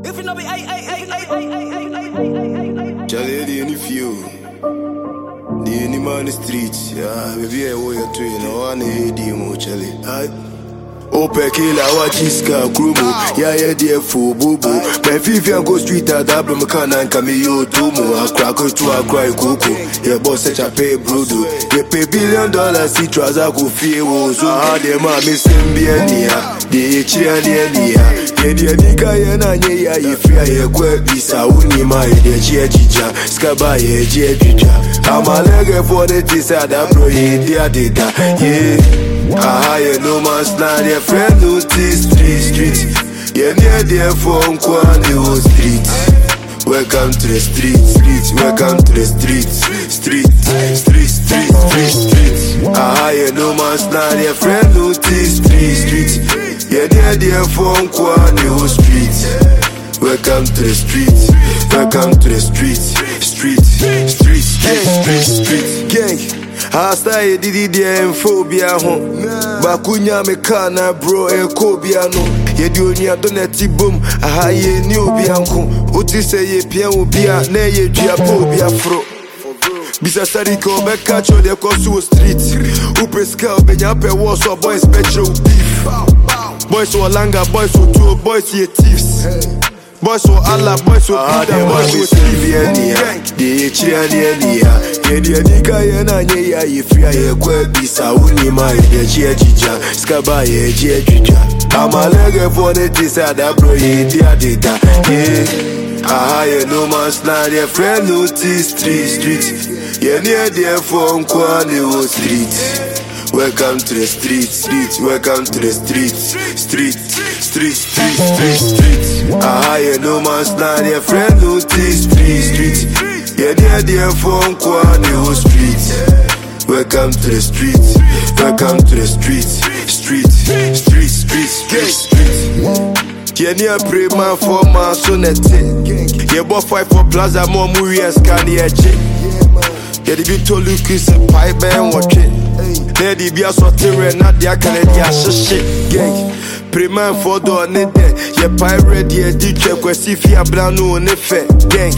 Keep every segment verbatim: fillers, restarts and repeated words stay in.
If you know me, ay, ay, ay, ay, ay, ay, ay, ay, ay, Charlie, the any few, the any man in the streets, yeah, baby, I owe you to you, no one hate you, mo Charlie. Ope kila wachiska krumu ya ye die fu bubu me fifi go street adablo me kana nka me yo tumu akra ko tu akra ikuku ye boss e chape brudu ye pay billion dollars si trouser go fie wo so ah de ma me sembie nia de ye chia de nia ye de dika ye na nye ya ye fia ye kwa bisa uni ma ye de chia chicha skaba ye je chicha amalege for the tisa adablo ye dia data ye ah, you know man's not your friend who's this street, street. Yeah, near there for Kwani whole street. Welcome to the street, street. Welcome to the street, street, street, street, street, street. Ah, you know man's not your friend who's this street, street. Yeah, near there for Kwani whole street. Welcome to the street, welcome to the street, street, street, street, street, street, gang. Hasta ye didi de phobia ho bakunya me kana bro e kobia no ye di oni adoneti bom aha ye ni obi anko oti se ye pia obi a na ye dua po obi afro bisa sariko be catch de cross street upeska obenya pe wo so boys petrol beef boys so langa boys so two boys ye thieves boys so alla boys so Peter boys so Sylvia de chia de dia ye de dika ye na nye ya ye fia ye kwa bisa uni ma ye chia chicha skaba ye chia chicha amalege for the tisa da bro ye dia data yeah ah you know man's not your friend who this street street ye near there for Kwani whole street. Welcome to the street, street. Welcome to the street, street, street, street, street, street. Ah, you know man's not your friend who's this street, street. Yeah, they're there for Kwani whole street. Welcome to the street, welcome to the street, street, street, street, street, street. Yeah, near pray man for my sonnet. Yeah, but fight for plaza more movie and scan the edge. Yeah, the big told Luke is a pipe and watch it. Nedi bia so tere na dia kale dia shit gang preman for do ne de ye pirate ye di twa kwasi fi abla no ne fe gang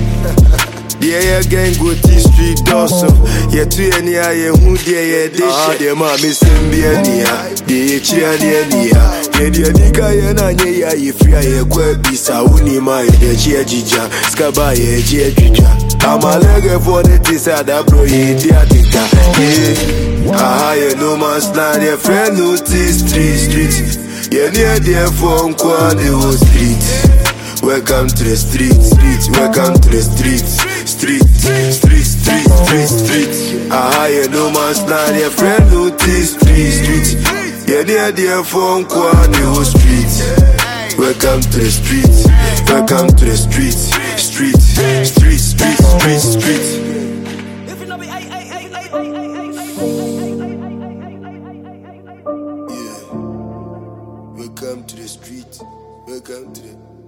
yeah yeah gang go to street doso ye tu ye ni aye hu de ye de shit de ma me sembia nia de ye chia de nia ye de dika ye na nye ya ye fi aye kwa bisa uni ma ye de chia jija skaba ye je jija amalege for the tisa da bro ye dia dika yeah ah, you know man's not your friend who's this street, street. Yeah, near there for Kwani whole street. Welcome to the street, street. Welcome to the street, street, street, street, street, street. Ah, you know man's not your friend who's this street, street. Yeah, near there for Kwani whole street. Welcome to the street, welcome to the street, street, street, street, street, street. If you know me, ay, ay, ay, ay, ay, ay, ay. Welcome to the street. Welcome to the